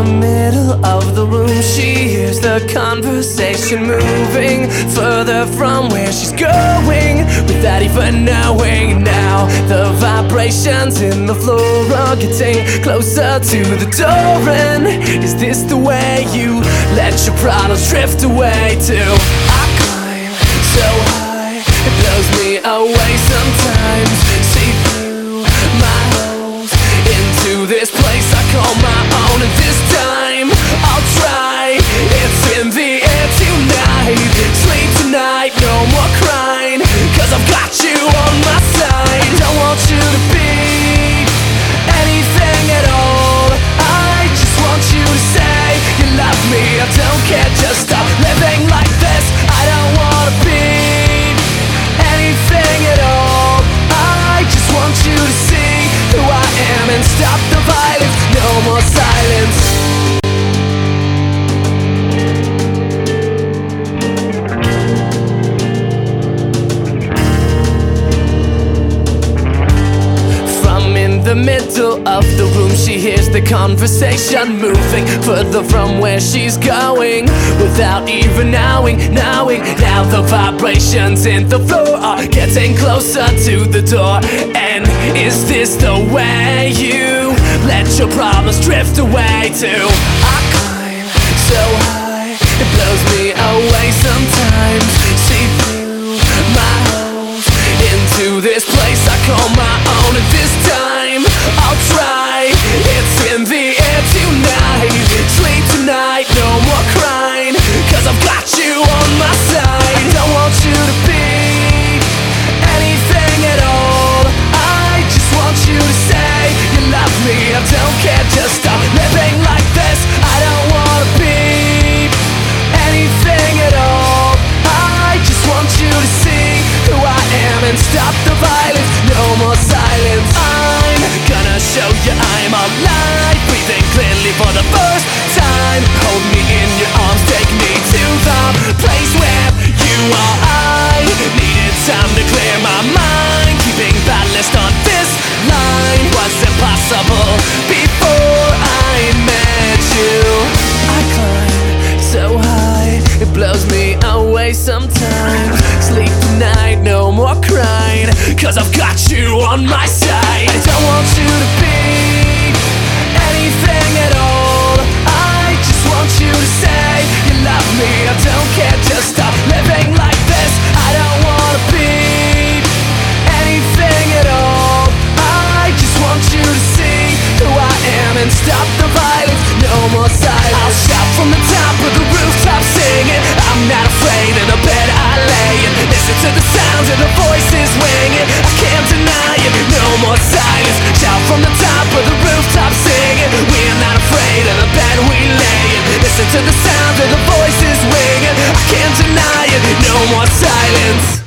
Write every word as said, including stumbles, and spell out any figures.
the middle of the room, she hears the conversation moving further from where she's going, without even knowing. Now the vibrations in the floor are getting closer to the door. And is this the way you let your problems drift away too? I climb so high, it blows me away sometimes. See through my holes into this place I call my own. And this time I'll try. It's in the air tonight. Sleep tonight, no more crying, 'cause I've got you on my side. Don't want you to be anything at all. I just want you to say you love me. I don't care, just stop living like this. I don't wanna be anything at all. I just want you to see who I am and stop the violence. No more silence. The middle of the room, she hears the conversation moving further from where she's going, without even knowing, knowing. Now the vibrations in the floor are getting closer to the door. And is this the way you let your problems drift away too? I climb so high, it blows me away sometimes. See through my holes into this place I call my own. And this time I'll try. It's in the air tonight. Sleep tonight, no more crying, 'cause I've got you on my side. I don't want you to be anything at all. I just want you to say you love me. I don't care, just stop living like this. I don't wanna be anything at all. I just want you to see who I am and stop the violence. No more silence. I'm gonna show you I'm alive, breathing clearly for the first time. Hold me in your arms, take me to the place where you are. I needed time to clear my mind. Keeping ballast on this line was impossible before I met you. I climb so high, it blows me away sometimes. Sleep tonight, no more crying, 'cause I've got you on my side. I don't want you to be anything at all. I just want you to say you love me. I don't care, just stop living like this. I don't wanna be anything at all. I just want you to see who I am and stop the violence. No more silence. I'll shout from the top of the rooftop singing. I'm not afraid of the bed I lay in. Listen to the sounds of the voices ringing. I can't deny it. No more silence. Shout from the top of the rooftop singing. We're not afraid of the bed we lay in. Listen to the sounds of the voices ringing. I can't deny it. No more silence.